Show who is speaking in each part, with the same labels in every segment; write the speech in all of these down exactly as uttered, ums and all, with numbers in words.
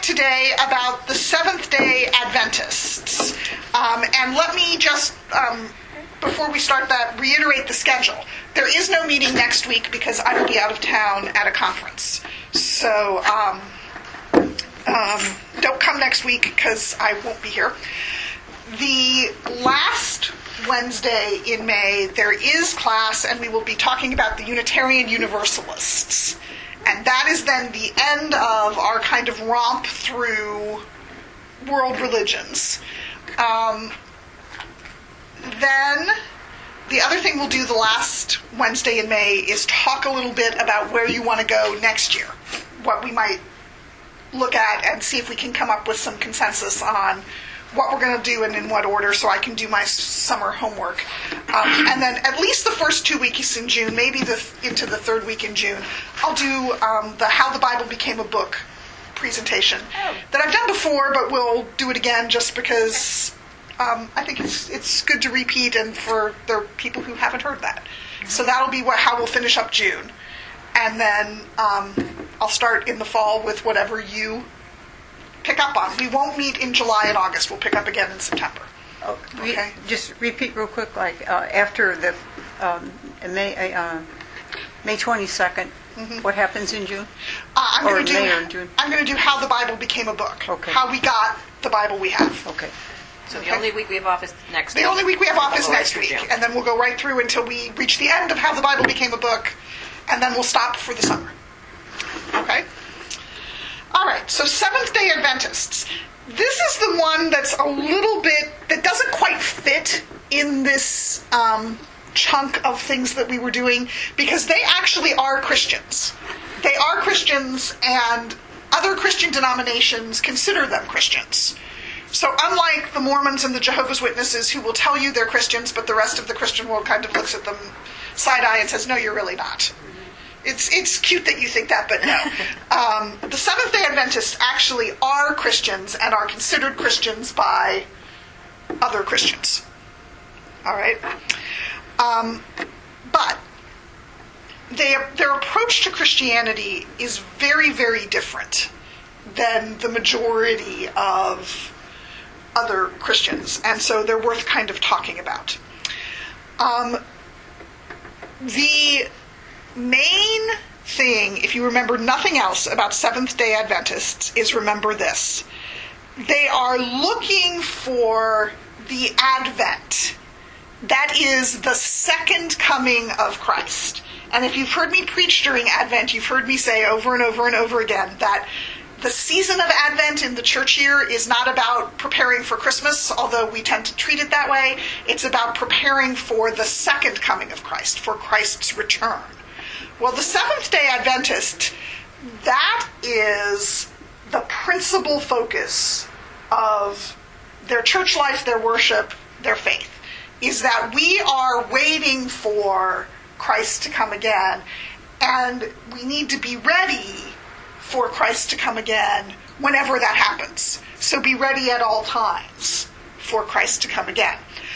Speaker 1: today about the Seventh-day Adventists. Um, and let me just, um, before we start that, reiterate the schedule. There is no meeting next week because I will be out of town at a conference. So um, um, don't come next week because I won't be here. The last Wednesday in May, there is class, and we will be talking about the Unitarian Universalists. And that is then the end of our kind of romp through world religions. Um, then, the other thing we'll do the last Wednesday in May is talk a little bit about where you want to go next year. What we might look at and see if we can come up with some consensus on what we're going to do and in what order, so I can do my summer homework. Um, and then at least the first two weeks in June, maybe the, into the third week in June, I'll do um, the How the Bible Became a Book presentation oh. that I've done before, but we'll do it again just because um, I think it's it's good to repeat, and for there are people who haven't heard that. So that'll be what, how we'll finish up June. And then um, I'll start in the fall with whatever you pick up on. We won't meet in July and August. We'll pick up again in September.
Speaker 2: Oh,
Speaker 1: okay.
Speaker 2: Just repeat real quick, like uh, after the um, May uh, May twenty-second, mm-hmm. what happens in June?
Speaker 1: Uh, I'm
Speaker 2: or
Speaker 1: going to do.
Speaker 2: May or June?
Speaker 1: I'm going to do how the Bible became a book.
Speaker 2: Okay.
Speaker 1: How we got the Bible we have.
Speaker 2: Okay.
Speaker 3: So the okay. only week we have off is next.
Speaker 1: The
Speaker 3: week.
Speaker 1: only week we have off is next week, and then we'll go right through until we reach the end of how the Bible became a book, and then we'll stop for the summer. Okay. All right, so Seventh-day Adventists. This is the one that's a little bit, that doesn't quite fit in this um, chunk of things that we were doing, because they actually are Christians. They are Christians, and other Christian denominations consider them Christians. So unlike the Mormons and the Jehovah's Witnesses, who will tell you they're Christians, but the rest of the Christian world kind of looks at them side-eye and says, no, you're really not. It's it's cute that you think that, but no. Um, the Seventh-day Adventists actually are Christians and are considered Christians by other Christians. All right? Um, but they, their approach to Christianity is very, very different than the majority of other Christians, and so they're worth kind of talking about. Um, the main thing, if you remember nothing else about Seventh-day Adventists, is remember this. They are looking for the Advent. That is the second coming of Christ. And if you've heard me preach during Advent, you've heard me say over and over and over again that the season of Advent in the church year is not about preparing for Christmas, although we tend to treat it that way. It's about preparing for the second coming of Christ, for Christ's return. Well, the Seventh-day Adventist, that is the principal focus of their church life, their worship, their faith, is that we are waiting for Christ to come again, and we need to be ready for Christ to come again whenever that happens. So be ready at all times for Christ to come again.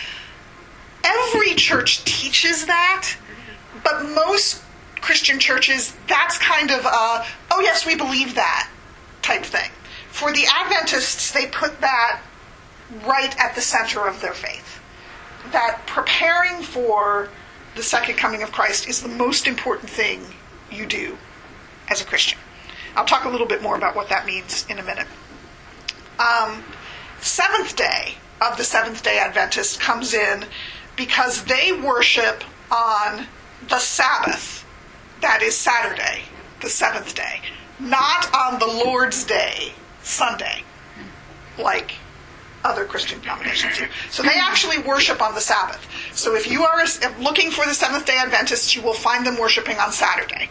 Speaker 1: Every church teaches that, but most Christian churches, that's kind of a, oh yes, we believe that type thing. For the Adventists, they put that right at the center of their faith. That preparing for the second coming of Christ is the most important thing you do as a Christian. I'll talk a little bit more about what that means in a minute. Um, seventh day of the Seventh-day Adventist comes in because they worship on the Sabbath. That is Saturday, the seventh day. Not on the Lord's Day, Sunday, like other Christian denominations do. So they actually worship on the Sabbath. So if you are looking for the Seventh-day Adventists, you will find them worshiping on Saturday.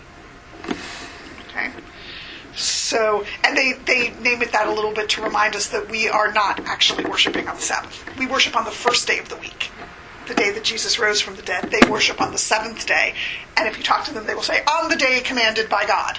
Speaker 1: Okay? So, and they, they name it that a little bit to remind us that we are not actually worshiping on the Sabbath. We worship on the first day of the week, the day that Jesus rose from the dead. They worship on the seventh day. And if you talk to them, they will say, on the day commanded by God.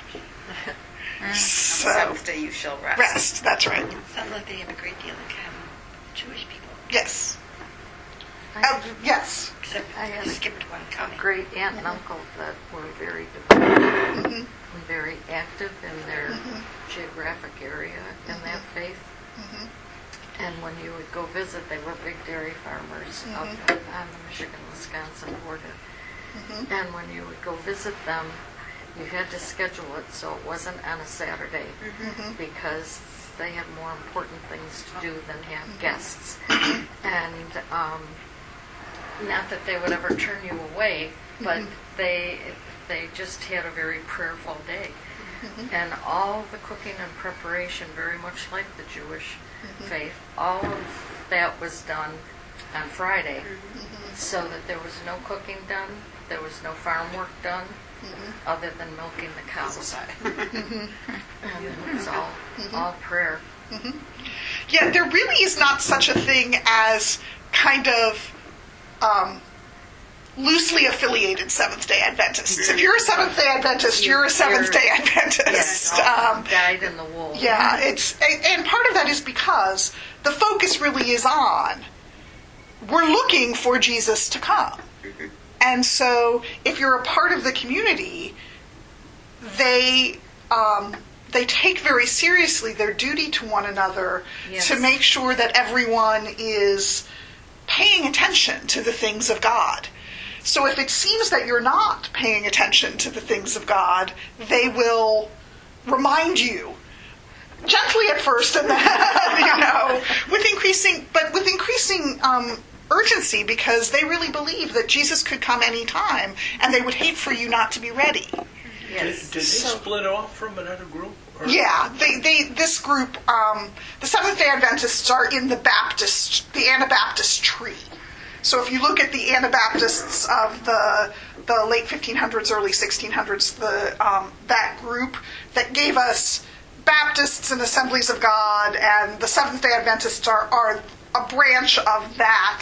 Speaker 1: So,
Speaker 3: on the seventh day you shall rest.
Speaker 1: Rest, that's right.
Speaker 3: Sounds like they have a great deal in common with Jewish people.
Speaker 1: Yes. Uh, yes.
Speaker 4: Except
Speaker 3: I had
Speaker 4: I
Speaker 3: a
Speaker 4: skipped one coming.
Speaker 3: great aunt and uncle that were very devout
Speaker 1: Mm-hmm.
Speaker 3: and very active in their geographic area in that faith.
Speaker 1: Mm-hmm.
Speaker 3: And when you would go visit, they were big dairy farmers up
Speaker 1: Mm-hmm.
Speaker 3: on the Michigan-Wisconsin border.
Speaker 1: Mm-hmm.
Speaker 3: And when you would go visit them, you had to schedule it so it wasn't on a Saturday
Speaker 1: Mm-hmm.
Speaker 3: because they had more important things to do than have guests. And um, not that they would ever turn you away, but they they just had a very prayerful day. And all the cooking and preparation, very much like the Jewish faith, all of that was done on Friday, so that there was no cooking done, there was no farm work done, other than milking the cows. And it was all, all prayer.
Speaker 1: Yeah, there really is not such a thing as kind of um, loosely affiliated Seventh-day Adventists. If you're a Seventh-day Adventist, you're a Seventh-day Adventist.
Speaker 3: Yes, all
Speaker 1: Um,
Speaker 3: dyed in the wool.
Speaker 1: yeah, it's and and part of that is because the focus really is on we're looking for Jesus to come. And so if you're a part of the community, they um, they take very seriously their duty to one another
Speaker 3: Yes.
Speaker 1: to make sure that everyone is paying attention to the things of God. So if it seems that you're not paying attention to the things of God, they will remind you gently at first, and then, you know, with increasing, but with increasing um, urgency, because they really believe that Jesus could come any time, and they would hate for you not to be ready.
Speaker 3: Yes.
Speaker 5: Did, did they
Speaker 1: So-
Speaker 5: split off from another group? Or-
Speaker 1: Yeah, they, they this group, um, the Seventh-day Adventists are in the Baptist, the Anabaptist tree. So if you look at the Anabaptists of the the late fifteen hundreds, early sixteen hundreds, the um, that group that gave us Baptists and Assemblies of God, and the Seventh-day Adventists are, are a branch of that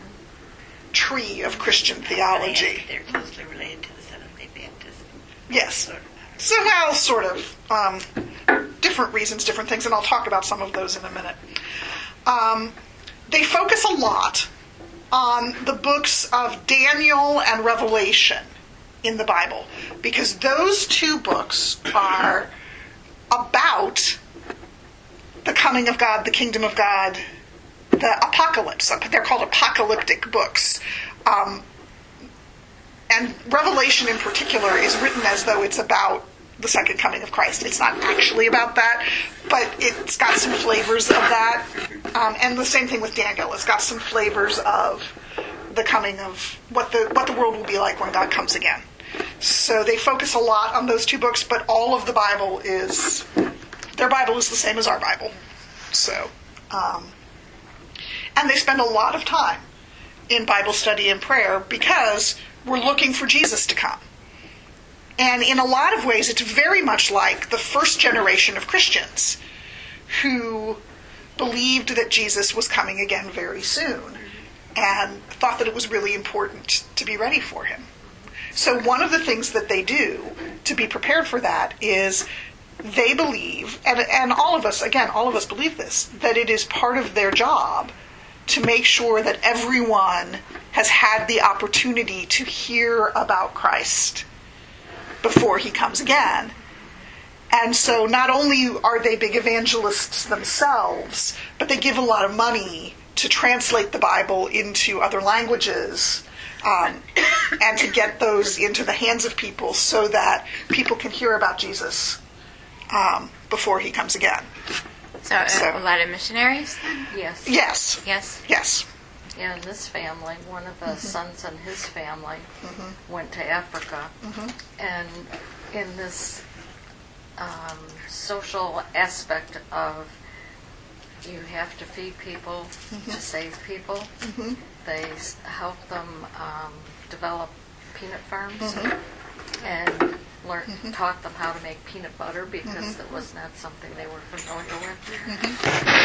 Speaker 1: tree of Christian theology.
Speaker 4: They're closely related to the Seventh-day Baptists.
Speaker 1: Yes.
Speaker 4: Sort of.
Speaker 1: So, well, sort of. Um, different reasons, different things, and I'll talk about some of those in a minute. Um, they focus a lot on the books of Daniel and Revelation in the Bible, because those two books are about the coming of God, the kingdom of God, the apocalypse. They're called apocalyptic books. Um, and Revelation in particular is written as though it's about the second coming of Christ. It's not actually about that, but it's got some flavors of that. Um, and the same thing with Daniel. It's got some flavors of the coming of what the what the world will be like when God comes again. So they focus a lot on those two books, but all of the Bible is, their Bible is the same as our Bible. So, um, and they spend a lot of time in Bible study and prayer because we're looking for Jesus to come. And in a lot of ways, it's very much like the first generation of Christians who believed that Jesus was coming again very soon and thought that it was really important to be ready for him. So one of the things that they do to be prepared for that is they believe, and, and all of us, again, all of us believe this, that it is part of their job to make sure that everyone has had the opportunity to hear about Christ before he comes again. And so not only are they big evangelists themselves, but they give a lot of money to translate the Bible into other languages, um, and to get those into the hands of people so that people can hear about Jesus um, before he comes again.
Speaker 6: So, uh,
Speaker 1: So-
Speaker 6: a lot of missionaries then?
Speaker 3: Yes.
Speaker 1: Yes,
Speaker 6: Yes.
Speaker 1: yes.
Speaker 3: Yeah, in this family, one of the sons in his family went to Africa. And in this um, social aspect of you have to feed people to save people, they s- helped them um, develop peanut farms and learn, taught them how to make peanut butter because it was not something they were familiar with.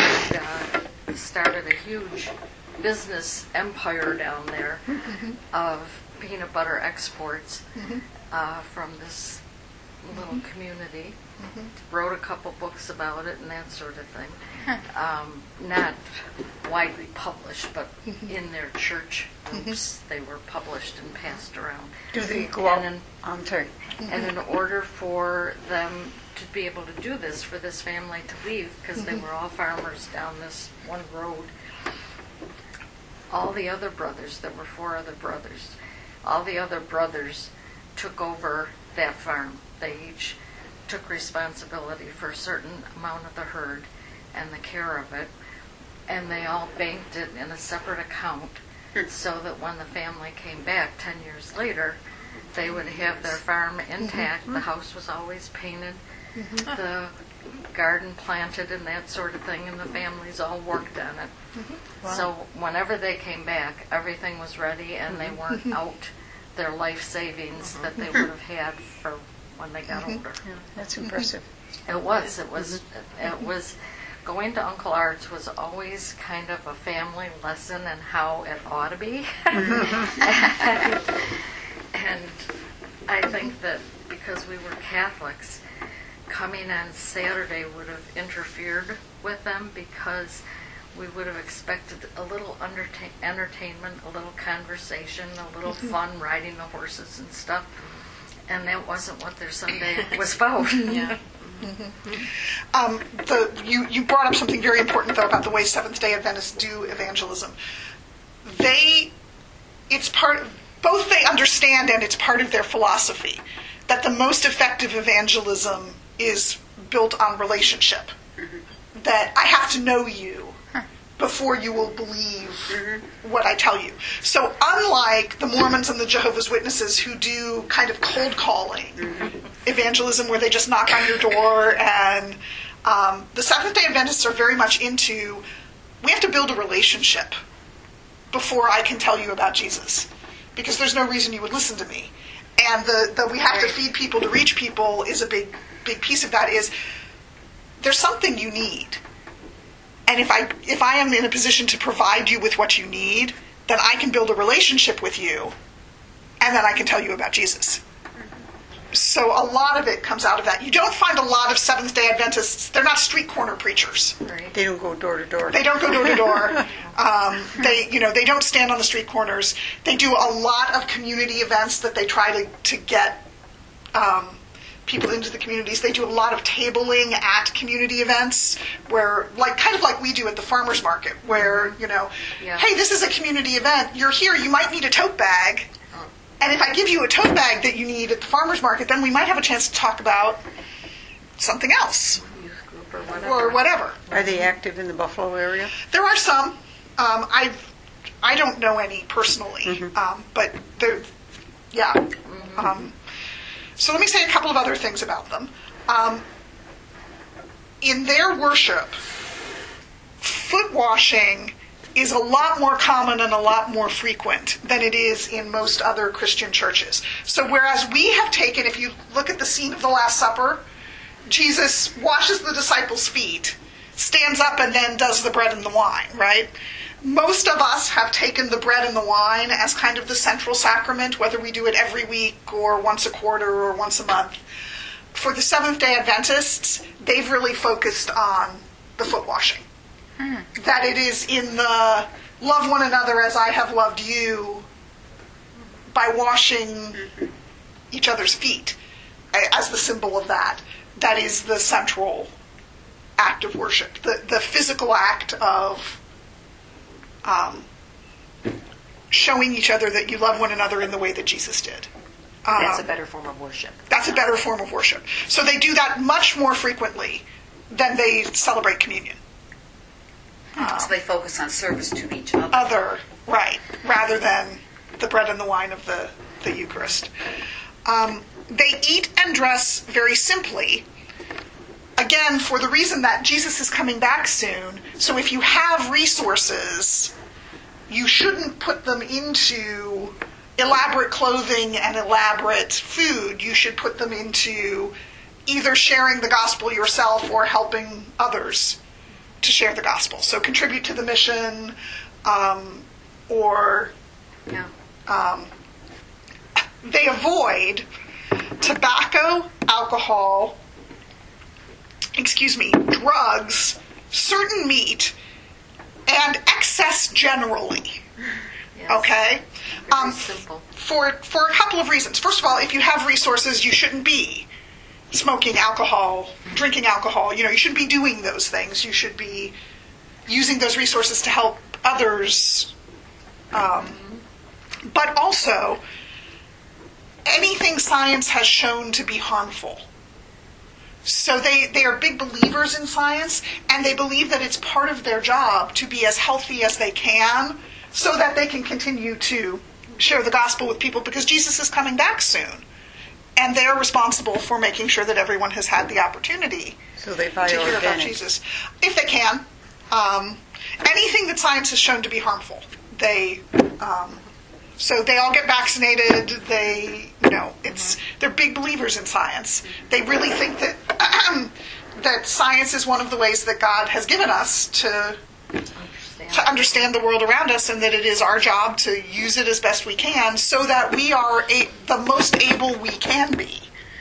Speaker 3: And uh, started a huge business empire down there of peanut butter exports uh, from this little community. Wrote a couple books about it and that sort of thing. Um, not widely published, but in their church groups they were published and passed around.
Speaker 2: Do they go out?
Speaker 3: And in,
Speaker 2: I'm sorry.
Speaker 3: and in order for them to be able to do this, for this family to leave, because they were all farmers down this one road, all the other brothers, there were four other brothers, all the other brothers took over that farm. They each took responsibility for a certain amount of the herd and the care of it, and they all banked it in a separate account so that when the family came back ten years later, they would have their farm intact. The house was always painted, the garden planted and that sort of thing, and the families all worked on it. So whenever they came back, everything was ready, and they weren't out their life savings that they would have had for when they got older.
Speaker 2: That's impressive.
Speaker 3: It was. It was. It was. Going to Uncle Art's was always kind of a family lesson in how it ought to be. And I think that because we were Catholics, coming on Saturday would have interfered with them, because we would have expected a little entertain- entertainment, a little conversation, a little fun riding the horses and stuff. And that wasn't what their Sunday was about.
Speaker 6: Yeah.
Speaker 1: Um, the, you, you brought up something very important, though, about the way Seventh-day Adventists do evangelism. They, it's part, both they understand and it's part of their philosophy that the most effective evangelism is built on relationship. That I have to know you before you will believe what I tell you. So unlike the Mormons and the Jehovah's Witnesses, who do kind of cold calling evangelism where they just knock on your door, and um, the Seventh-day Adventists are very much into, we have to build a relationship before I can tell you about Jesus, because there's no reason you would listen to me. And the, the we have to feed people to reach people is a big, big piece of that. Is there's something you need. And if I if I am in a position to provide you with what you need, then I can build a relationship with you, and then I can tell you about Jesus. So a lot of it comes out of that. You don't find a lot of Seventh-day Adventists. They're not street corner preachers.
Speaker 3: Right.
Speaker 2: They don't go door to door.
Speaker 1: They don't go door to door. Um, they, you know, they don't stand on the street corners. They do a lot of community events that they try to to get um, people into the communities. They do a lot of tabling at community events, where, like, kind of like we do at the farmers market, where, you know,
Speaker 3: Yeah.
Speaker 1: hey, this is a community event. You're here. You might need a tote bag. And if I give you a tote bag that you need at the farmer's market, then we might have a chance to talk about something else
Speaker 3: Youth group or whatever.
Speaker 1: or whatever.
Speaker 2: Are they active in the Buffalo area?
Speaker 1: There are some. Um, I've I don't know any personally, um, but they're yeah. Um, so let me say a couple of other things about them. Um, in their worship, foot washing is a lot more common and a lot more frequent than it is in most other Christian churches. So whereas we have taken, if you look at the scene of the Last Supper, Jesus washes the disciples' feet, stands up, and then does the bread and the wine, right? Most of us have taken the bread and the wine as kind of the central sacrament, whether we do it every week or once a quarter or once a month. For the Seventh-day Adventists, they've really focused on the foot washing. That it is in the love one another as I have loved you by washing each other's feet as the symbol of that. That is the central act of worship, the, the physical act of um, showing each other that you love one another in the way that Jesus did. Um,
Speaker 7: That's a better form of worship.
Speaker 1: That's a better form of worship. So they do that much more frequently than they celebrate communion.
Speaker 7: So they focus on service to each other.
Speaker 1: Other, right, rather than the bread and the wine of the, the Eucharist. Um, they eat and dress very simply, again, for the reason that Jesus is coming back soon. So if you have resources, you shouldn't put them into elaborate clothing and elaborate food. You should put them into either sharing the gospel yourself or helping others to share the gospel. So contribute to the mission, um, or
Speaker 3: Yeah.
Speaker 1: um, they avoid tobacco, alcohol, excuse me, drugs, certain meat, and excess generally.
Speaker 3: Yes.
Speaker 1: Okay?
Speaker 3: Very
Speaker 1: Um,
Speaker 3: simple.
Speaker 1: For, for a couple of reasons. First of all, if you have resources, you shouldn't be smoking alcohol, drinking alcohol. You know, you shouldn't be doing those things. You should be using those resources to help others. Um, but also, anything science has shown to be harmful. So they, they are big believers in science, and they believe that it's part of their job to be as healthy as they can so that they can continue to share the gospel with people, because Jesus is coming back soon. And they're responsible for making sure that everyone has had the opportunity
Speaker 2: So they buy
Speaker 1: to hear about
Speaker 2: organic.
Speaker 1: Jesus. If they can. Um, anything that science has shown to be harmful, they... Um, so they all get vaccinated. They, you know, it's they're big believers in science. They really think that that science is one of the ways that God has given us to
Speaker 3: Understand.
Speaker 1: to understand the world around us, and that it is our job to use it as best we can, so that we are a, the most able we can be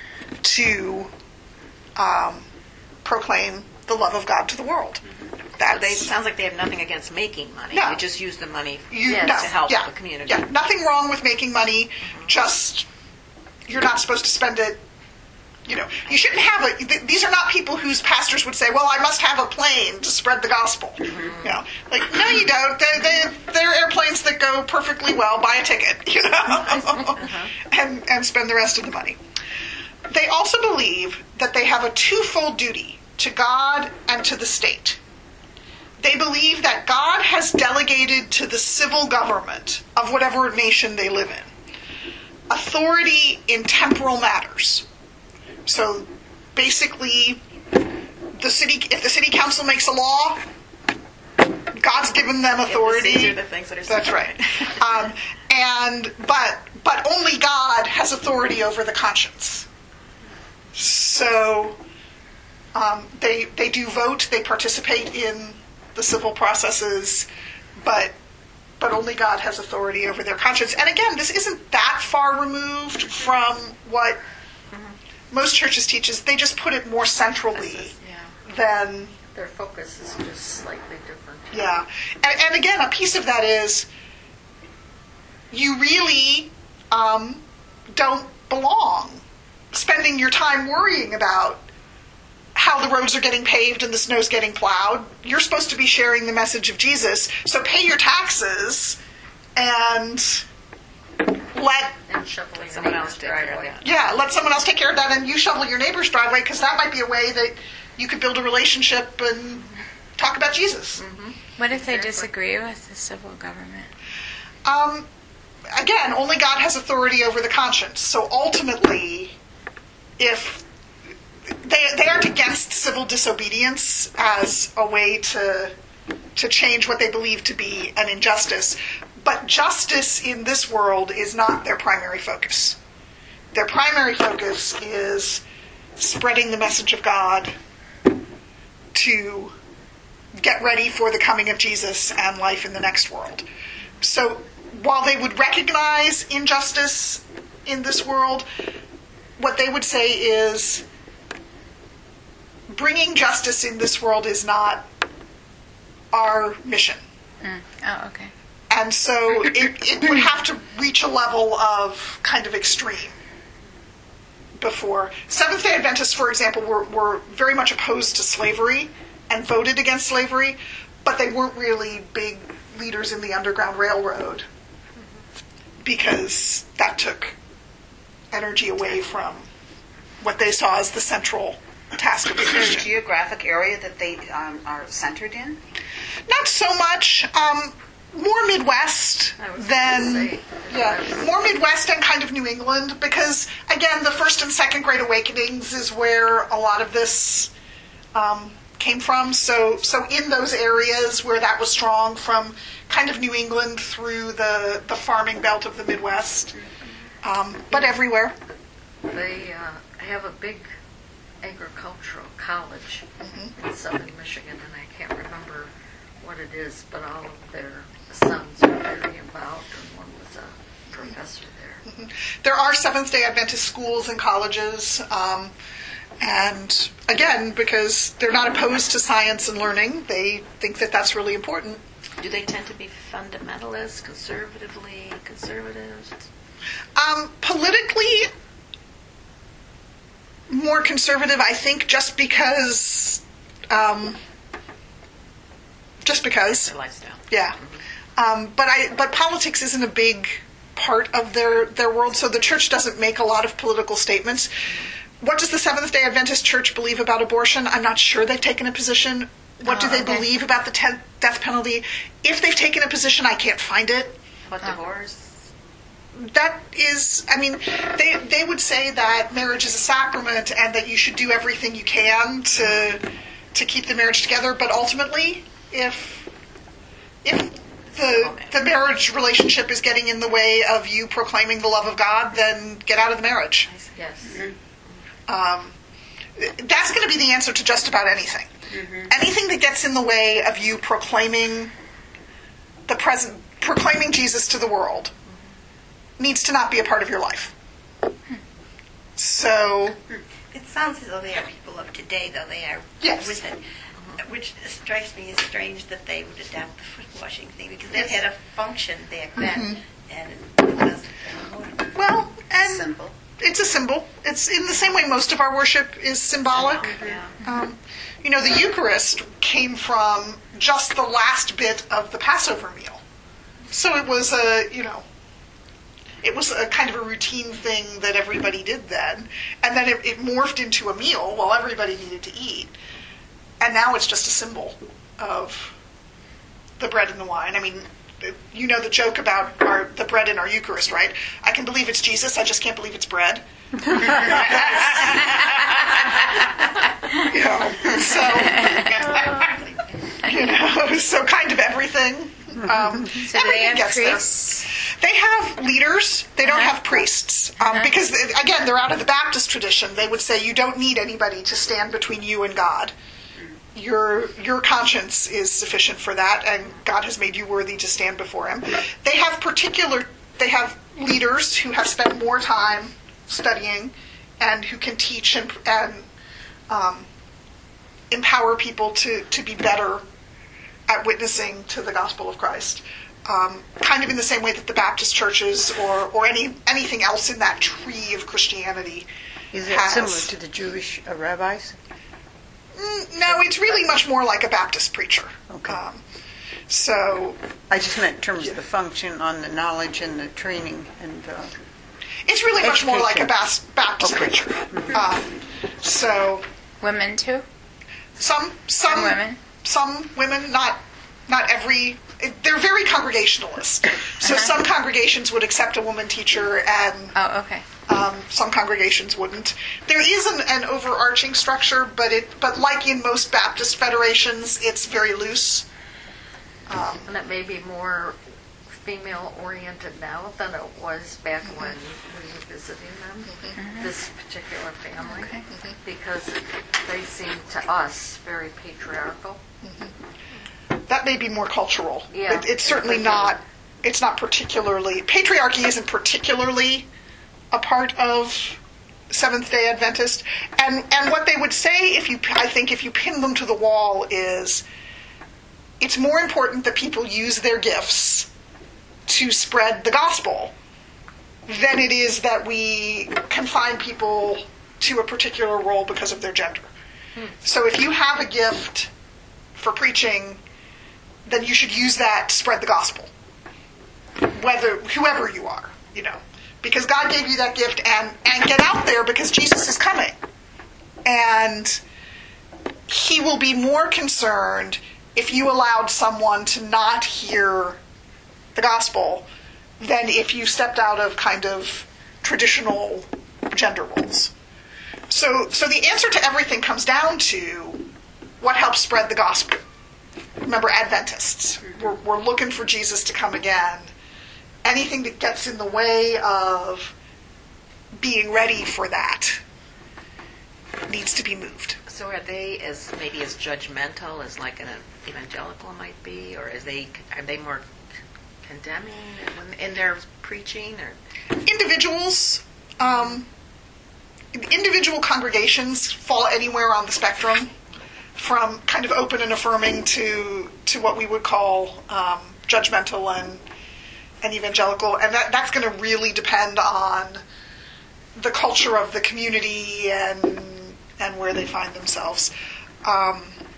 Speaker 1: to um, proclaim the love of God to the world. That's,
Speaker 8: They sounds like they have nothing against making money.
Speaker 1: No.
Speaker 8: They just use the money
Speaker 1: You,
Speaker 3: Yes,
Speaker 1: no,
Speaker 8: to help
Speaker 1: yeah,
Speaker 8: the community.
Speaker 1: Yeah, nothing wrong with making money. Just you're not supposed to spend it. You know, you shouldn't have a. Th- these are not people whose pastors would say, "Well, I must have a plane to spread the gospel." You know, like no, you don't. They, they, they're airplanes that go perfectly well. Buy a ticket, you know, and and spend the rest of the money. They also believe that they have a twofold duty to God and to the state. They believe that God has delegated to the civil government of whatever nation they live in authority in temporal matters. So basically, the city, if the city council makes a law, God's given them authority.
Speaker 8: These are the things that are
Speaker 1: That's right. Um, and but but only God has authority over the conscience. So um, they they do vote. They participate in the civil processes, but but only God has authority over their conscience. And again, this isn't that far removed from what most churches teaches. They just put it more centrally
Speaker 3: Yeah.
Speaker 1: than
Speaker 3: Their focus is just slightly different.
Speaker 1: yeah. And, and again, a piece of that is you really um, don't belong spending your time worrying about how the roads are getting paved and the snow's getting plowed. You're supposed to be sharing the message of Jesus. So pay your taxes and let
Speaker 3: And shoveling
Speaker 8: Someone
Speaker 3: your
Speaker 8: else
Speaker 3: neighbor's
Speaker 8: take care of
Speaker 3: driveway.
Speaker 8: that.
Speaker 1: yeah let someone else take care of that, and you shovel your neighbor's driveway, because that might be a way that you could build a relationship and talk about Jesus.
Speaker 6: What if they
Speaker 3: Exactly.
Speaker 6: disagree with the civil government?
Speaker 1: Um, again, only God has authority over the conscience. So ultimately, if they they aren't against civil disobedience as a way to to change what they believe to be an injustice, but justice in this world is not their primary focus. Their primary focus is spreading the message of God to get ready for the coming of Jesus and life in the next world. So while they would recognize injustice in this world, what they would say is bringing justice in this world is not our mission.
Speaker 6: Mm. Oh, okay.
Speaker 1: And so it, it would have to reach a level of kind of extreme before. Seventh-day Adventists, for example, were, were very much opposed to slavery and voted against slavery, but they weren't really big leaders in the Underground Railroad because that took energy away from what they saw as the central task of the
Speaker 7: Is there a
Speaker 1: Christian.
Speaker 7: geographic area that they um, are centered in?
Speaker 1: Not so much. Um, more Midwest
Speaker 3: I was
Speaker 1: than
Speaker 3: gonna say,
Speaker 1: yeah, more Midwest and kind of New England, because again, the first and second Great Awakenings is where a lot of this um, came from. So, so in those areas where that was strong, from kind of New England through the the farming belt of the Midwest, um, but everywhere.
Speaker 3: They uh, have a big agricultural college
Speaker 1: Mm-hmm.
Speaker 3: in southern Michigan, and I can't remember what it is, but all of their sons are very involved, and one was a professor there.
Speaker 1: There are Seventh-day Adventist schools and colleges, um, and again, because they're not opposed to science and learning, they think that that's really important.
Speaker 8: Do they tend to be fundamentalists, conservatively conservatives?
Speaker 1: Um, politically, more conservative, I think, just because, um, just because,
Speaker 8: Their lifestyle.
Speaker 1: yeah. Um, but I, but politics isn't a big part of their, their world, so the church doesn't make a lot of political statements. What does the Seventh-day Adventist Church believe about abortion? I'm not sure they've taken a position. What do
Speaker 6: Oh,
Speaker 1: they
Speaker 6: okay.
Speaker 1: believe about the te- death penalty? If they've taken a position, I can't find it.
Speaker 8: What divorce?
Speaker 1: That is, I mean, they they would say that marriage is a sacrament and that you should do everything you can to to keep the marriage together. But ultimately, if if the the marriage relationship is getting in the way of you proclaiming the love of God, then get out of the marriage.
Speaker 3: Yes.
Speaker 1: Um, that's going to be the answer to just about anything. Anything that gets in the way of you proclaiming the present, proclaiming Jesus to the world, needs to not be a part of your life. So,
Speaker 4: It sounds as though they are people of today, though they are
Speaker 1: Yes.
Speaker 4: with it. Which strikes me as strange that they would adapt the foot washing thing, because they've had a function back then, and it doesn't anymore.
Speaker 1: well, and
Speaker 7: Simple.
Speaker 1: it's a symbol. It's in the same way most of our worship is symbolic.
Speaker 8: Yeah.
Speaker 1: Um, you know, the Eucharist came from just the last bit of the Passover meal. So it was a, you know, it was a kind of a routine thing that everybody did then. And then it, it morphed into a meal while everybody needed to eat. And now it's just a symbol of the bread and the wine. I mean, you know the joke about our, the bread in our Eucharist, right? I can believe it's Jesus, I just can't believe it's bread. You know, so, you know, so kind of everything. Um,
Speaker 6: So do they
Speaker 1: everything
Speaker 6: have
Speaker 1: gets there.
Speaker 6: priests?
Speaker 1: They have leaders. They don't
Speaker 6: Uh-huh.
Speaker 1: have priests. Um,
Speaker 6: Uh-huh.
Speaker 1: Because, again, they're out of the Baptist tradition. They would say you don't need anybody to stand between you and God. Your your conscience is sufficient for that, and God has made you worthy to stand before Him. They have particular, they have leaders who have spent more time studying and who can teach and, and um, empower people to, to be better at witnessing to the gospel of Christ. Um, kind of in the same way that the Baptist churches or, or any anything else in that tree of Christianity
Speaker 2: Is it
Speaker 1: has.
Speaker 2: similar to the Jewish uh, rabbis?
Speaker 1: Mm, no, it's really much more like a Baptist preacher.
Speaker 2: Okay.
Speaker 1: Um, so
Speaker 2: I just meant in terms of the function on the knowledge and the training and uh,
Speaker 1: it's really much more like a
Speaker 2: Education.
Speaker 1: Bas- Baptist
Speaker 2: Okay.
Speaker 1: preacher. Um, so
Speaker 6: Women too?
Speaker 1: some some
Speaker 6: Some women?
Speaker 1: some women, not not every. They're very congregationalist. So
Speaker 6: Uh-huh.
Speaker 1: some congregations would accept a woman teacher, and
Speaker 6: Oh, okay.
Speaker 1: um, some congregations wouldn't. There is an, an overarching structure, but it but like in most Baptist federations, it's very loose. Um,
Speaker 3: And it may be more female-oriented now than it was back when we were visiting them, this particular family,
Speaker 6: Okay.
Speaker 3: because they seem to us very patriarchal.
Speaker 1: that may be more cultural.
Speaker 3: Yeah.
Speaker 1: It, it's certainly not. It's not particularly patriarchy. Isn't particularly a part of Seventh Day Adventist. And and what they would say, if you, I think, if you pin them to the wall, is it's more important that people use their gifts to spread the gospel than it is that we confine people to a particular role because of their gender. So if you have a gift for preaching, then you should use that to spread the gospel. Whether, whoever you are, you know. Because God gave you that gift, and, and get out there because Jesus is coming. And He will be more concerned if you allowed someone to not hear the gospel than if you stepped out of kind of traditional gender roles. So, so the answer to everything comes down to what helps spread the gospel. Remember, Adventists, we're, we're looking for Jesus to come again. Anything that gets in the way of being ready for that needs to be moved.
Speaker 8: So are they as maybe as judgmental as like an evangelical might be, or is they are they more condemning when- in their preaching, or
Speaker 1: Individuals, um, individual congregations fall anywhere on the spectrum, from kind of open and affirming to to what we would call um, judgmental and and evangelical, and that that's going to really depend on the culture of the community and and where they find themselves. Um,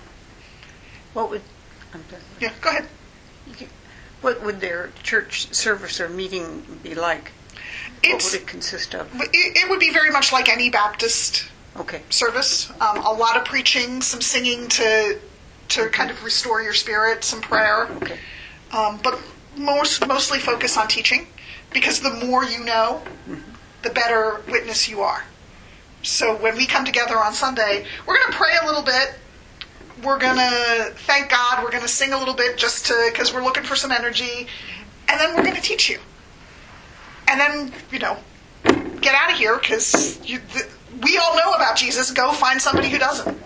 Speaker 2: What would, I'm done.
Speaker 1: yeah, go ahead.
Speaker 2: What would their church service or meeting be like? What
Speaker 1: It's
Speaker 2: would it consist of?
Speaker 1: it, it would be very much like any Baptist
Speaker 2: Okay.
Speaker 1: service. Um, a lot of preaching, some singing to to kind of restore your spirit, some prayer.
Speaker 2: Okay.
Speaker 1: Um, but most mostly focus on teaching, because the more you know, the better witness you are. So when we come together on Sunday, we're going to pray a little bit. We're going to thank God. We're going to sing a little bit just to because we're looking for some energy, and then we're going to teach you. And then you know, get out of here because you. The, we all know about Jesus. Go find somebody who doesn't.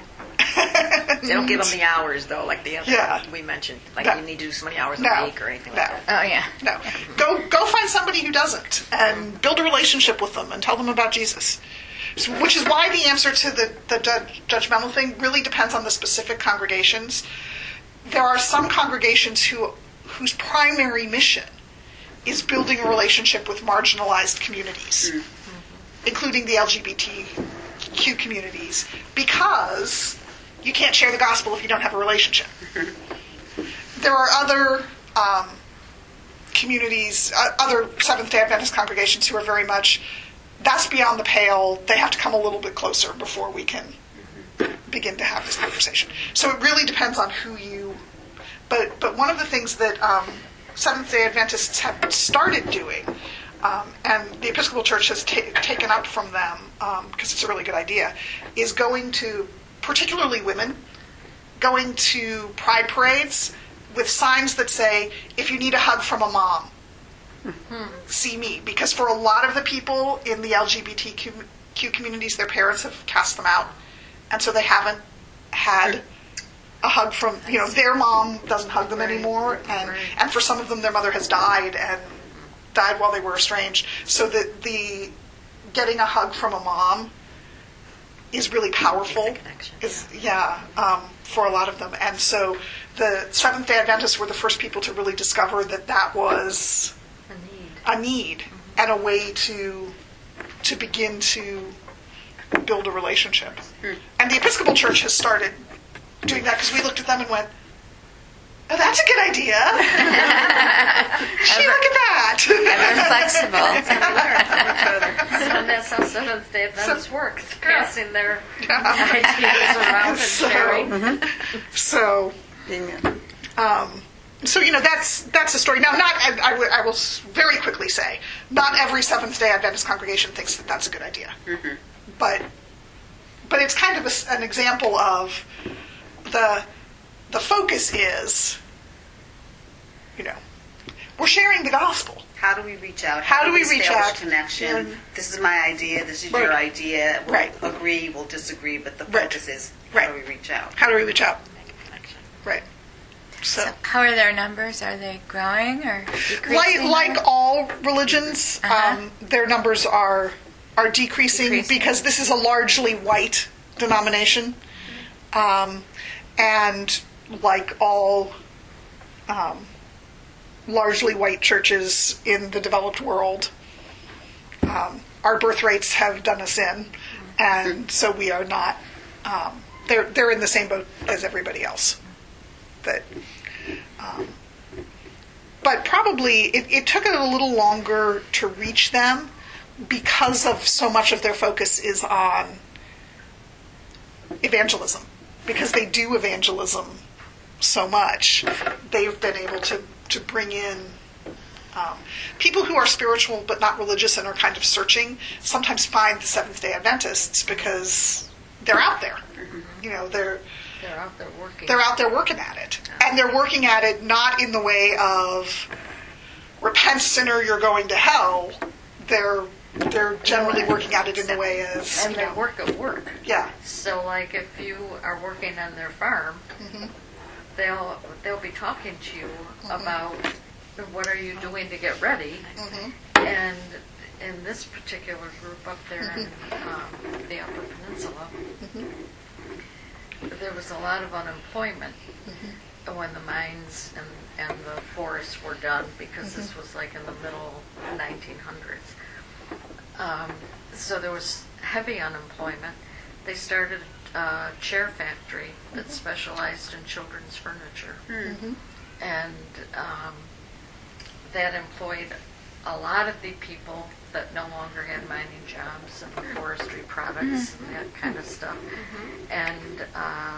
Speaker 8: they don't give them the hours though, like the other
Speaker 1: Yeah.
Speaker 8: we mentioned. Like
Speaker 1: No.
Speaker 8: you need to do so many hours
Speaker 1: No.
Speaker 8: a week or anything
Speaker 1: No.
Speaker 8: like that.
Speaker 6: Oh, yeah.
Speaker 1: No. Go go find somebody who doesn't and build a relationship with them and tell them about Jesus. So, which is why the answer to the, the judge, judgmental thing really depends on the specific congregations. There are some congregations who whose primary mission is building a relationship with marginalized communities, including the L G B T Q communities, because you can't share the gospel if you don't have a relationship. There are other um, communities, uh, other Seventh-day Adventist congregations who are very much, that's beyond the pale. They have to come a little bit closer before we can begin to have this conversation. So it really depends on who you... But, but one of the things that um, Seventh-day Adventists have started doing, um, and the Episcopal Church has ta- taken up from them, um, because it's a really good idea, is going to, particularly women, going to pride parades with signs that say, if you need a hug from a mom, see me. Because for a lot of the people in the L G B T Q communities, their parents have cast them out. And so they haven't had a hug from, you know, their mom doesn't hug them anymore. And, and for some of them, their mother has died and died while they were estranged. So that the getting a hug from a mom is really powerful.
Speaker 8: It's a connection,
Speaker 1: Is yeah, um, for a lot of them. And so the Seventh-day Adventists were the first people to really discover that that was
Speaker 3: A need.
Speaker 1: a need and a way to to begin to build a relationship. And the Episcopal Church has started doing that because we looked at them and went, oh, that's a good idea. Gee, look at that.
Speaker 6: Ever flexible.
Speaker 3: And that's how Seventh-day Adventists work, passing their ideas around and
Speaker 1: So-
Speaker 3: sharing.
Speaker 1: So,
Speaker 2: Amen.
Speaker 1: um, so you know that's that's a story. Now, not I, I, will- I will s- very quickly say, not every Seventh-day Adventist congregation thinks that that's a good idea, but but it's kind of a s an example of the the focus is, you know, we're sharing the gospel.
Speaker 7: How do we reach out?
Speaker 1: How do we reach
Speaker 7: establish
Speaker 1: out?
Speaker 7: connection?
Speaker 1: And-
Speaker 7: This is my idea. This is
Speaker 1: Right.
Speaker 7: your idea. We'll
Speaker 1: Right.
Speaker 7: agree. We'll disagree. But the
Speaker 1: Right.
Speaker 7: focus is
Speaker 1: Right.
Speaker 7: how do we reach out?
Speaker 1: How do we reach out?
Speaker 8: Make a connection.
Speaker 1: Right. So,
Speaker 6: So how are their numbers? Are they growing or
Speaker 1: like
Speaker 6: decreasing?
Speaker 1: like all religions,
Speaker 6: Uh-huh.
Speaker 1: um, their numbers are are decreasing,
Speaker 6: Decreasing.
Speaker 1: because this is a largely white denomination, um, and like all um, largely white churches in the developed world, um, our birth rates have done us in, and so we are not. Um, they're they're in the same boat as everybody else. That. Um, but probably it, it took it a little longer to reach them because of so much of their focus is on evangelism. Because they do evangelism so much, they've been able to, to bring in um, people who are spiritual but not religious and are kind of searching, sometimes find the Seventh-day Adventists because they're out there. You know, they're
Speaker 3: They're out there working.
Speaker 1: they're out there working at it. And they're working at it not in the way of repent, sinner, you're going to hell. They're they're generally working at it in the way as,
Speaker 3: and
Speaker 1: you
Speaker 3: they
Speaker 1: know,
Speaker 3: work at work.
Speaker 1: yeah.
Speaker 3: So, like, if you are working on their farm,
Speaker 1: Mm-hmm.
Speaker 3: they'll they'll be talking to you about what are you doing to get ready?
Speaker 1: Mhm.
Speaker 3: And in this particular group up there in um, the Upper Peninsula, there was a lot of unemployment when the mines and, and the forests were done, because this was like in the middle nineteen hundreds. Um, so there was heavy unemployment. They started a chair factory that specialized in children's furniture. And um, that employed a lot of the people that no longer had mining jobs and forestry products and that kind of stuff. And uh,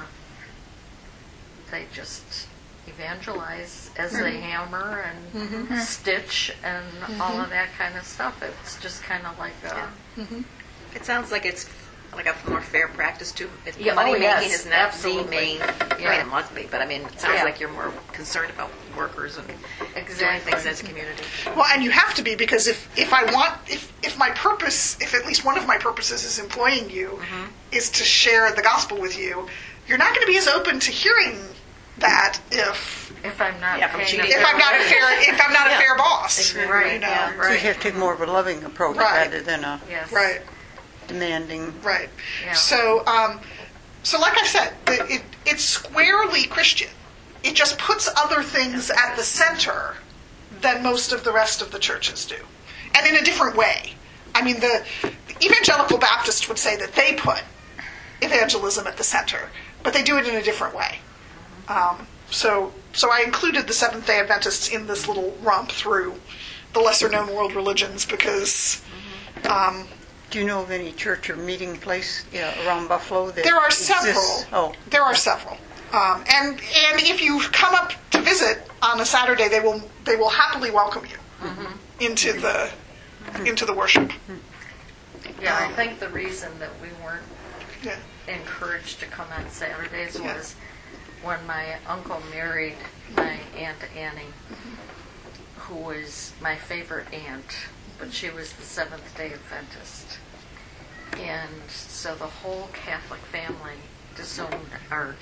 Speaker 3: they just evangelize as they hammer and stitch and all of that kind of stuff. It's just kind of like a...
Speaker 9: It sounds like it's like a more fair practice too. If
Speaker 3: Yeah,
Speaker 9: money
Speaker 3: oh,
Speaker 9: making
Speaker 3: yes,
Speaker 9: is not
Speaker 3: absolutely.
Speaker 9: the main. I
Speaker 3: Yeah.
Speaker 9: mean, it must be, but I mean, it sounds
Speaker 3: Yeah.
Speaker 9: like you're more concerned about workers and doing
Speaker 3: Exactly.
Speaker 9: things as a community.
Speaker 1: Well, and you have to be, because if, if I want, if, if my purpose, if at least one of my purposes is employing you, is to share the gospel with you, you're not going to be as open to hearing that if
Speaker 3: If I'm not
Speaker 9: Yeah, from
Speaker 3: paying
Speaker 9: cheating.
Speaker 3: a
Speaker 1: if I'm not a
Speaker 3: bill.
Speaker 1: fair if I'm not a fair boss.
Speaker 3: Right,
Speaker 1: You know?
Speaker 3: yeah,
Speaker 2: So you have to take more of a loving approach
Speaker 1: Right.
Speaker 2: rather than a
Speaker 3: Yes.
Speaker 1: Right.
Speaker 2: demanding.
Speaker 1: Right.
Speaker 3: Yeah.
Speaker 1: So, um, so like I said, it, it, it's squarely Christian. It just puts other things at the center than most of the rest of the churches do, and in a different way. I mean, the, the evangelical Baptist would say that they put evangelism at the center, but they do it in a different way. Um, so, so I included the Seventh-day Adventists in this little romp through the lesser-known world religions because. Um,
Speaker 2: Do you know of any church or meeting place yeah, around Buffalo that
Speaker 1: There are
Speaker 2: exists?
Speaker 1: several.
Speaker 2: Oh,
Speaker 1: There are several. Um, and and if you come up to visit on a Saturday, they will they will happily welcome you into the into the worship.
Speaker 3: Yeah, I think the reason that we weren't
Speaker 1: Yeah.
Speaker 3: encouraged to come on Saturdays
Speaker 1: Yeah.
Speaker 3: was when my uncle married my Aunt Annie, who was my favorite aunt, but she was the Seventh-day Adventist. And so the whole Catholic family disowned Art.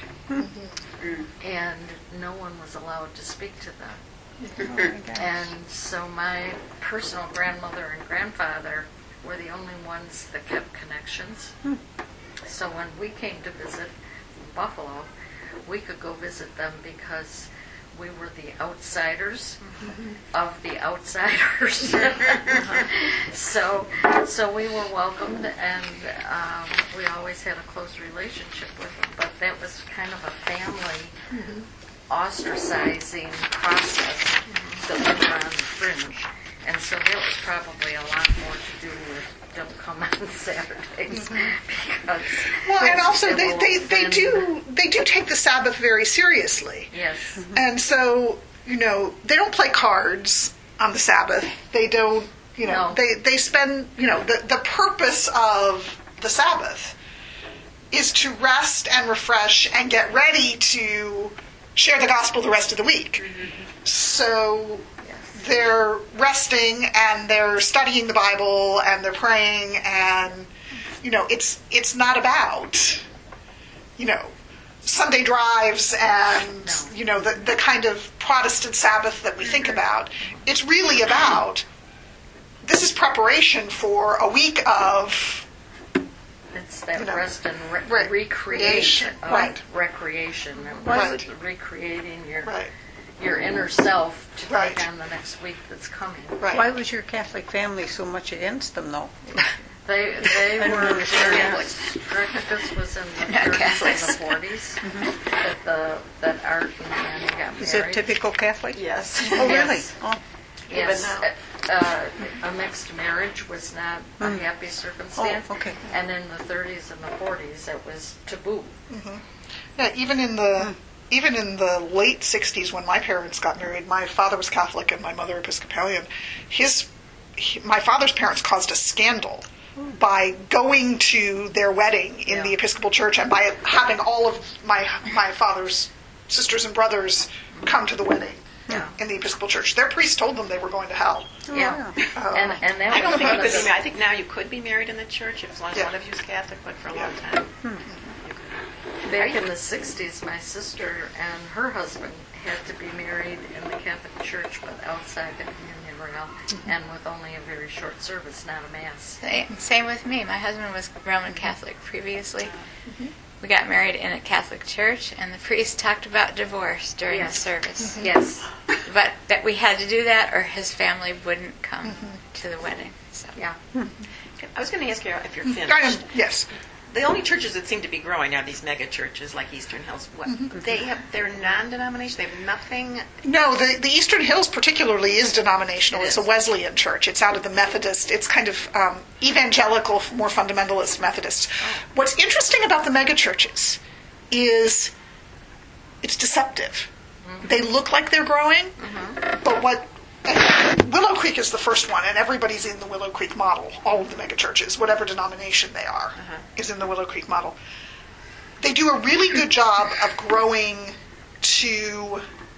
Speaker 3: And no one was allowed to speak to them. And so my personal grandmother and grandfather were the only ones that kept connections. So when we came to visit Buffalo, we could go visit them because we were the outsiders of the outsiders. so so we were welcomed, and um, we always had a close relationship with them. But that was kind of a family ostracizing process that we were on the fringe. And so there was probably a lot more to do with don't come on Saturdays because
Speaker 1: Well, and also
Speaker 3: it
Speaker 1: they,
Speaker 3: will
Speaker 1: they, they
Speaker 3: offend-
Speaker 1: do they do take the Sabbath very seriously.
Speaker 3: Yes.
Speaker 1: And so, you know, they don't play cards on the Sabbath. They don't, you know,
Speaker 3: No.
Speaker 1: they, they spend, you know, the, the purpose of the Sabbath is to rest and refresh and get ready to share the gospel the rest of the week. So they're resting and they're studying the Bible and they're praying, and, you know, it's it's not about, you know, Sunday drives and,
Speaker 3: No.
Speaker 1: you know, the, the kind of Protestant Sabbath that we think about. It's really about, this is preparation for a week of,
Speaker 3: It's that
Speaker 1: You know,
Speaker 3: rest and re-
Speaker 1: right.
Speaker 3: recreation, of
Speaker 1: Right.
Speaker 3: recreation, and
Speaker 1: Right.
Speaker 3: recreating your
Speaker 1: right,
Speaker 3: your inner self to
Speaker 1: Right.
Speaker 3: take on the next week that's coming.
Speaker 1: right.
Speaker 2: why was your Catholic family so much against them, though?
Speaker 3: They they
Speaker 2: I don't
Speaker 3: were
Speaker 2: understand.
Speaker 3: very strict. This was in the
Speaker 9: Not
Speaker 3: thirties and
Speaker 9: Catholics.
Speaker 3: the forties that the that Art and Annie got married.
Speaker 2: Is it typical Catholic?
Speaker 9: Yes.
Speaker 2: Oh, really?
Speaker 3: Yes.
Speaker 2: Oh,
Speaker 3: Yes,
Speaker 9: Even
Speaker 3: uh, a mixed marriage was not a happy circumstance.
Speaker 2: Oh, okay.
Speaker 3: And in the thirties and the forties, it was taboo.
Speaker 1: Yeah, even in the even in the late sixties when my parents got married, my father was Catholic and my mother Episcopalian. His he, my father's parents caused a scandal by going to their wedding in
Speaker 3: Yeah.
Speaker 1: the Episcopal Church and by having all of my my father's sisters and brothers come to the wedding
Speaker 3: Yeah.
Speaker 1: in the Episcopal Church. Their priest told them they were going to hell.
Speaker 3: Yeah.
Speaker 1: Uh,
Speaker 3: And and that
Speaker 9: I don't
Speaker 3: was
Speaker 9: think
Speaker 3: one
Speaker 9: you
Speaker 3: of
Speaker 9: could be.
Speaker 3: the
Speaker 9: I think now you could be married in the church if as long as
Speaker 1: Yeah.
Speaker 9: one of you is Catholic, but for a long
Speaker 1: Yeah.
Speaker 9: time.
Speaker 3: Back in the sixties, my sister and her husband had to be married in the Catholic Church but outside the communion rail and with only a very short service, not a mass.
Speaker 6: Same, same with me. My husband was Roman Catholic previously. We got married in a Catholic church, and the priest talked about divorce during
Speaker 3: Yes.
Speaker 6: the service.
Speaker 3: Yes.
Speaker 6: But that we had to do that, or his family wouldn't come to the wedding. So
Speaker 3: Yeah.
Speaker 9: I was going to ask you if you're finished.
Speaker 1: Kind of, yes.
Speaker 9: The only churches that seem to be growing are these mega churches like Eastern Hills. What, They have, they're non-denominational. They have nothing.
Speaker 1: No, the, the Eastern Hills particularly is denominational.
Speaker 9: It
Speaker 1: It's
Speaker 9: is.
Speaker 1: a Wesleyan church. It's out of the Methodist. It's kind of um, evangelical, more fundamentalist Methodist. What's interesting about the megachurches is it's deceptive. They look like they're growing, but what Willow Creek is the first one, and everybody's in the Willow Creek model. All of the megachurches, whatever denomination they are, is in the Willow Creek model. They do a really good job of growing to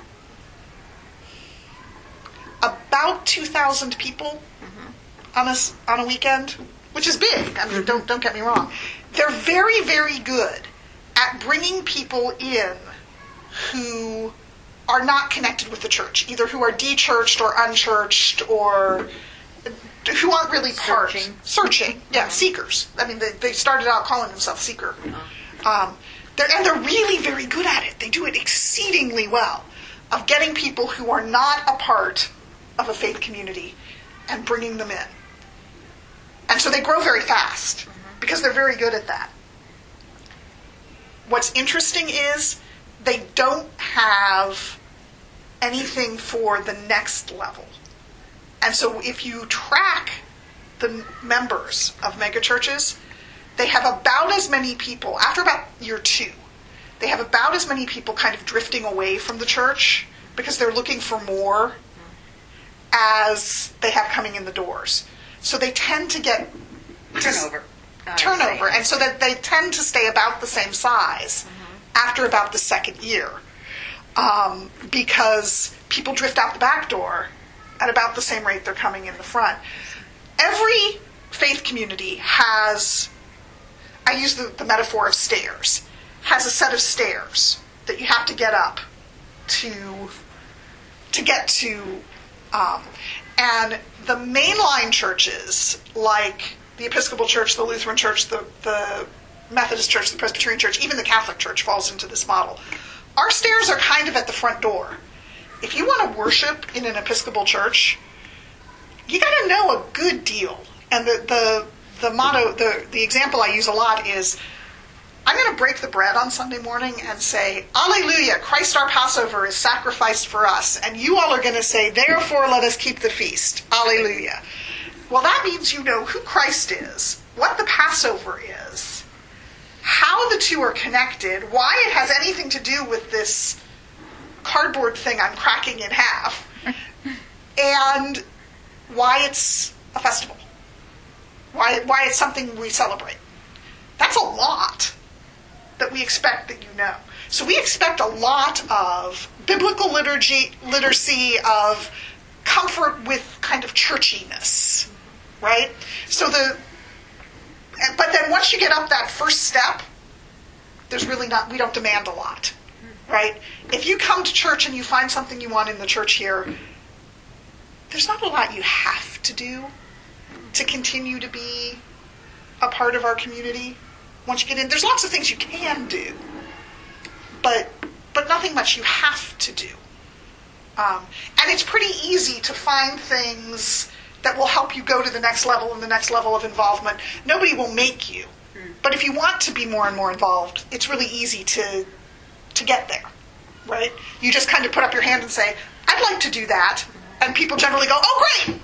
Speaker 1: about two thousand people on a, s- on a weekend, which is big. I mean, don't, don't get me wrong. They're very, very good at bringing people in who are not connected with the church, either who are de-churched or unchurched or who aren't really part.
Speaker 3: Searching.
Speaker 1: Searching, yeah, seekers. I mean, they, they started out calling themselves seeker. Um, they're, and they're really very good at it. They do it exceedingly well of getting people who are not a part of a faith community and bringing them in. And so they grow very fast because they're very good at that. What's interesting is they don't have anything for the next level. And so if you track the m- members of megachurches, they have about as many people, after about year two, they have about as many people kind of drifting away from the church because they're looking for more as they have coming in the doors. So they tend to get
Speaker 7: Turnover. Uh,
Speaker 1: turnover,
Speaker 7: say.
Speaker 1: and so that they tend to stay about the same size after about the second year, um, because people drift out the back door at about the same rate they're coming in the front. Every faith community has, I use the, the metaphor of stairs, has a set of stairs that you have to get up to to get to, um, and the mainline churches like the Episcopal Church, the Lutheran Church, the, the Methodist Church, the Presbyterian Church, even the Catholic Church falls into this model. Our stairs are kind of at the front door. If you want to worship in an Episcopal church, you got to know a good deal. And the, the, the motto, the, the example I use a lot is, I'm going to break the bread on Sunday morning and say, Alleluia, Christ our Passover is sacrificed for us. And you all are going to say, therefore let us keep the feast. Alleluia. Well, that means you know who Christ is, what the Passover is, how the two are connected, why it has anything to do with this cardboard thing I'm cracking in half, and why it's a festival, why, why it's something we celebrate. That's a lot that we expect that you know. So we expect a lot of biblical liturgy, literacy, of comfort with kind of churchiness, right? So the, but then once you get up that first step, there's really not, we don't demand a lot, right? If you come to church and you find something you want in the church here, there's not a lot you have to do to continue to be a part of our community. Once you get in, there's lots of things you can do, but but nothing much you have to do. Um, and it's pretty easy to find things that will help you go to the next level and the next level of involvement. Nobody will make you. But if you want to be more and more involved, it's really easy to to get there, right? You just kind of put up your hand and say, I'd like to do that. And people generally go, oh, great.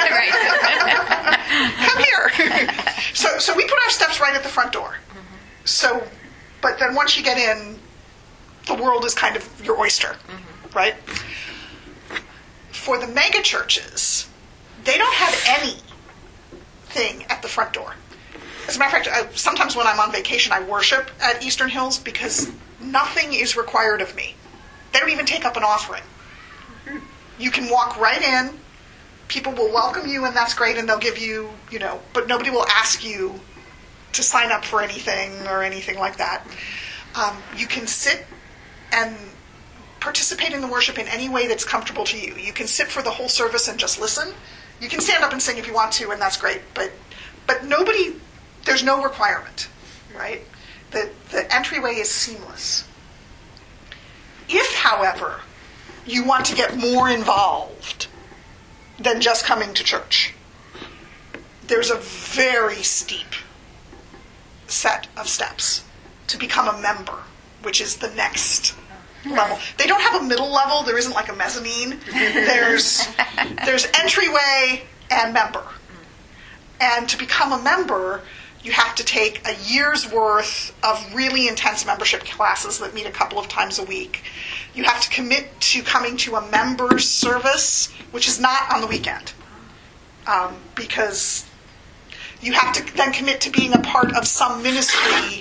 Speaker 1: Come here. so so we put our steps right at the front door. So, but then once you get in, the world is kind of your oyster, right? For the mega churches, they don't have anything at the front door. As a matter of fact, I, sometimes when I'm on vacation, I worship at Eastern Hills because nothing is required of me. They don't even take up an offering. You can walk right in. People will welcome you, and that's great, and they'll give you, you know, but nobody will ask you to sign up for anything or anything like that. Um, you can sit and participate in the worship in any way that's comfortable to you. You can sit for the whole service and just listen. You can stand up and sing if you want to, and that's great. But but nobody, there's no requirement, right? The the entryway is seamless. If, however, you want to get more involved than just coming to church, there's a very steep set of steps to become a member, which is the next level. They don't have a middle level. There isn't like a mezzanine. There's there's entryway and member. And to become a member, you have to take a year's worth of really intense membership classes that meet a couple of times a week. You have to commit to coming to a members service, which is not on the weekend, um, because you have to then commit to being a part of some ministry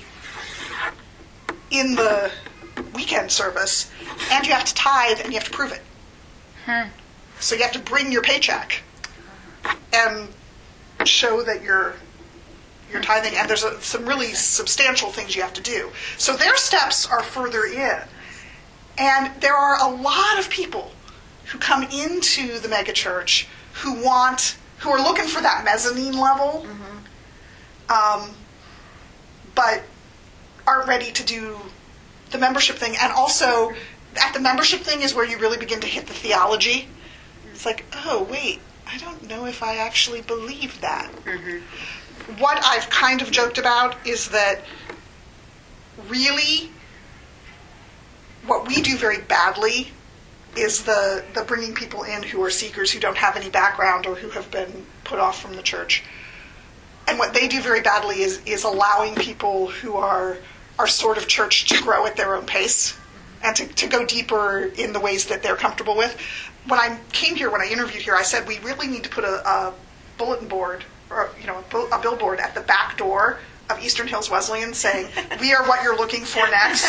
Speaker 1: in the weekend service, and you have to tithe, and you have to prove it.
Speaker 6: Hmm.
Speaker 1: So you have to bring your paycheck and show that you're you're tithing, and there's a, some really substantial things you have to do. So their steps are further in, and there are a lot of people who come into the megachurch who want, who are looking for that mezzanine level, mm-hmm. um, but aren't ready to do the membership thing. And also, at the membership thing is where you really begin to hit the theology. It's like, oh, wait, I don't know if I actually believe that.
Speaker 7: Mm-hmm.
Speaker 1: What I've kind of joked about is that really what we do very badly is the, the bringing people in who are seekers, who don't have any background or who have been put off from the church. And what they do very badly is, is allowing people who are are sort of church to grow at their own pace and to, to go deeper in the ways that they're comfortable with. When I came here, when I interviewed here, I said we really need to put a, a bulletin board or you know a, a billboard at the back door of Eastern Hills Wesleyan saying, "We are what you're looking for next."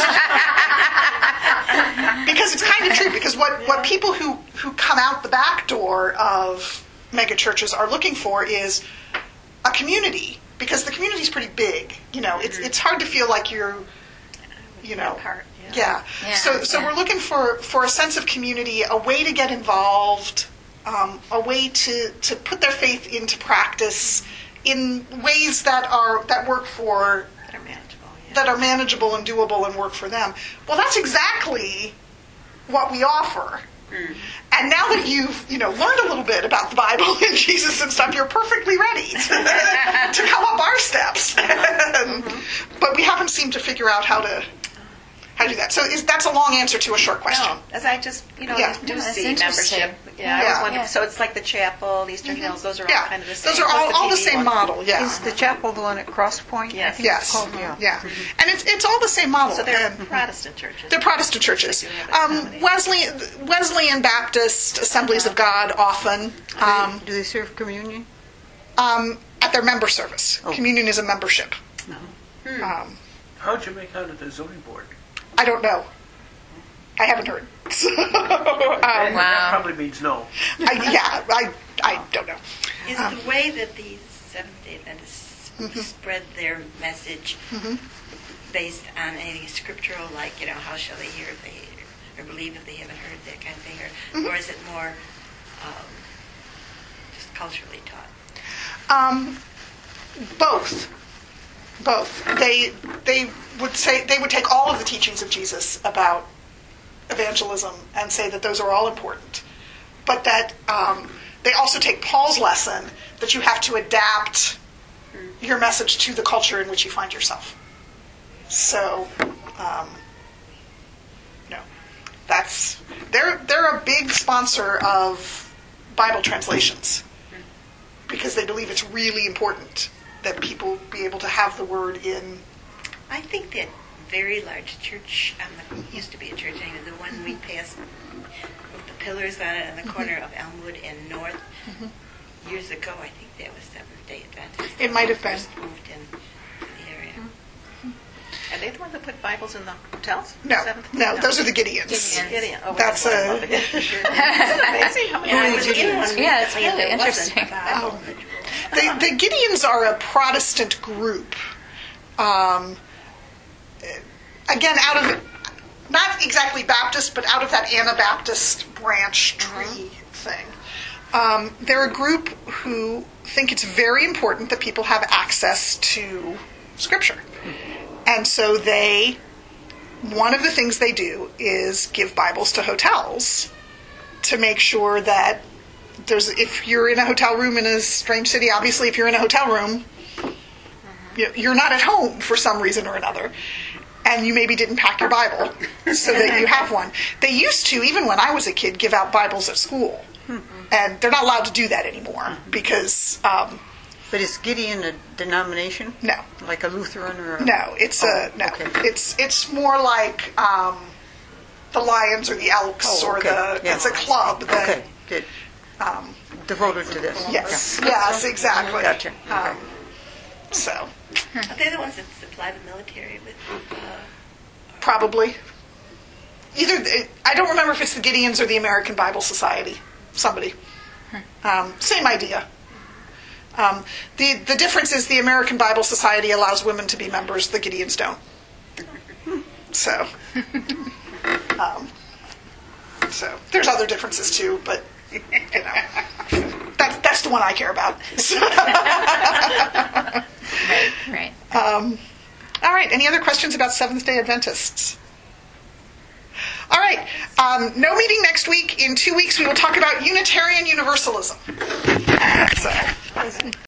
Speaker 1: Because it's kind of true. Because what, what people who, who come out the back door of mega churches are looking for is a community. Because the community is pretty big, you know, it's it's hard to feel like you're, you know,
Speaker 4: part,
Speaker 1: yeah.
Speaker 6: Yeah,
Speaker 1: So so
Speaker 6: yeah.
Speaker 1: we're looking for, for a sense of community, a way to get involved, um, a way to, to put their faith into practice in ways that are that work for
Speaker 9: That are manageable. Yeah.
Speaker 1: that are manageable and doable and work for them. Well, that's exactly what we offer.
Speaker 7: Mm.
Speaker 1: And now that you've, you know, learned a little bit about the Bible and Jesus and stuff, you're perfectly ready to, to come up our steps. And, but we haven't seemed to figure out how to how to do that. So is, that's a long answer to a short question.
Speaker 9: No, as I just, you know,
Speaker 1: Yeah.
Speaker 9: do
Speaker 6: No, that's
Speaker 9: see
Speaker 6: interesting.
Speaker 9: membership. Yeah, I
Speaker 1: Yeah.
Speaker 9: was wondering.
Speaker 6: Yeah.
Speaker 9: So it's like the chapel, Eastern Hills, those are all
Speaker 1: Yeah,
Speaker 9: kind of the same.
Speaker 1: those are all,
Speaker 9: What's
Speaker 1: all the
Speaker 9: P D
Speaker 1: same
Speaker 9: one?
Speaker 1: model. Yeah,
Speaker 2: Is the chapel the one at Cross Point? I
Speaker 9: Yes.
Speaker 2: think
Speaker 1: yes,
Speaker 2: it's called, yeah.
Speaker 1: yeah, and it's it's all the same model.
Speaker 9: So they're
Speaker 1: And-
Speaker 9: Protestant churches.
Speaker 1: They're Protestant churches.
Speaker 9: They do have that
Speaker 1: Um,
Speaker 9: combination.
Speaker 1: Wesleyan, Wesleyan Baptist Assemblies of God often um,
Speaker 2: Do they serve communion?
Speaker 1: um, at their member service.
Speaker 2: Oh.
Speaker 1: Communion is a membership. Um,
Speaker 5: How'd you make out at the zoning board?
Speaker 1: I don't know. I haven't heard. So, um,
Speaker 5: That
Speaker 6: Wow.
Speaker 5: probably means no.
Speaker 1: I, yeah, I I don't know.
Speaker 4: Is
Speaker 1: Um,
Speaker 4: the way that these Seventh-day Adventists
Speaker 1: Mm-hmm.
Speaker 4: spread their message based on anything scriptural, like, you know, how shall they hear if they, or believe if they haven't heard, that kind of thing, or,
Speaker 1: Mm-hmm.
Speaker 4: or is it more um, just culturally taught?
Speaker 1: Um, both, both. They they would say they would take all of the teachings of Jesus about evangelism and say that those are all important, but that um, they also take Paul's lesson that you have to adapt your message to the culture in which you find yourself. So, um, no, that's they're they're a big sponsor of Bible translations because they believe it's really important that people be able to have the word in.
Speaker 4: I think that very large church, um, used to be a church anyway, the one we passed with the pillars on it in the corner of Elmwood and North years ago, I think that was Seventh-day Adventist.
Speaker 1: It might have been.
Speaker 4: First moved in the area.
Speaker 9: Are they the ones that put Bibles in the hotels?
Speaker 1: No,
Speaker 9: Seventh-
Speaker 1: no, those are the Gideons.
Speaker 6: Gideons.
Speaker 9: Gideon. Oh,
Speaker 1: That's
Speaker 9: well,
Speaker 1: a-
Speaker 9: I love the Gideon. Isn't it amazing how many
Speaker 4: And I
Speaker 9: Bibles
Speaker 4: was
Speaker 9: you
Speaker 4: in
Speaker 9: use?
Speaker 4: one
Speaker 6: Yeah, it's
Speaker 4: recently,
Speaker 6: really
Speaker 4: and there wasn't
Speaker 6: interesting.
Speaker 4: a Bible.
Speaker 1: The, the Gideons are a Protestant group. Um, again, out of, not exactly Baptist, but out of that Anabaptist branch tree thing. Um, they're a group who think it's very important that people have access to Scripture. And so they, one of the things they do is give Bibles to hotels to make sure that there's, if you're in a hotel room in a strange city, obviously if you're in a hotel room, you're not at home for some reason or another, and you maybe didn't pack your Bible so that you have one. They used to, even when I was a kid, give out Bibles at school. And they're not allowed to do that anymore because... Um,
Speaker 2: But is Gideon a denomination?
Speaker 1: No.
Speaker 2: Like a Lutheran or a...
Speaker 1: No, it's
Speaker 2: oh,
Speaker 1: a... No.
Speaker 2: Okay.
Speaker 1: It's it's more like um, the Lions or the Elks
Speaker 2: Oh,
Speaker 1: or
Speaker 2: okay.
Speaker 1: the...
Speaker 2: Yeah.
Speaker 1: It's a club that...
Speaker 2: Okay, good.
Speaker 1: Um,
Speaker 2: Devoted to this.
Speaker 1: yes,
Speaker 2: Yeah.
Speaker 1: yes, exactly.
Speaker 2: Gotcha. Okay.
Speaker 1: Um, so,
Speaker 4: They're the ones that supply the military with. Uh,
Speaker 1: probably. Either... I don't remember if it's the Gideons or the American Bible Society. Somebody. Um, same idea. Um, the the difference is the American Bible Society allows women to be members. The Gideons don't. So, um, so there's other differences too, but you know, that's that's the one I care about.
Speaker 6: Right, right.
Speaker 1: Um, all right. Any other questions about Seventh Day Adventists? All right. Um, no meeting next week. In two weeks, we will talk about Unitarian Universalism. So,